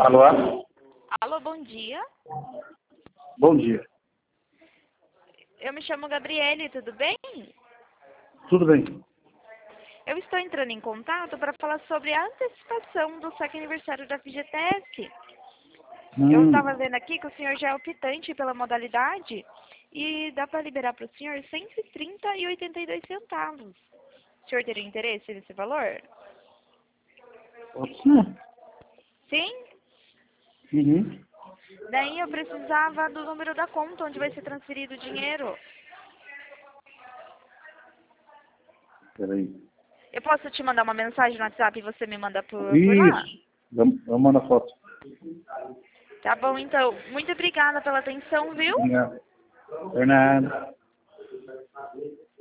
Alô? Alô, bom dia. Bom dia. Eu me chamo Gabriele, tudo bem? Tudo bem? Eu estou entrando em contato para falar sobre a antecipação do saque aniversário da FGTS. Eu estava vendo aqui que o senhor já é optante pela modalidade e dá para liberar para o senhor R$ 130,82. O senhor teria interesse nesse valor? Pode ser. Sim? Uhum. Daí eu precisava do número da conta onde vai ser transferido o dinheiro. Peraí. Eu posso te mandar uma mensagem no WhatsApp e você me manda por lá? Isso. Vamos mandar foto. Tá bom, então. Muito obrigada pela atenção, viu? Não. Por nada.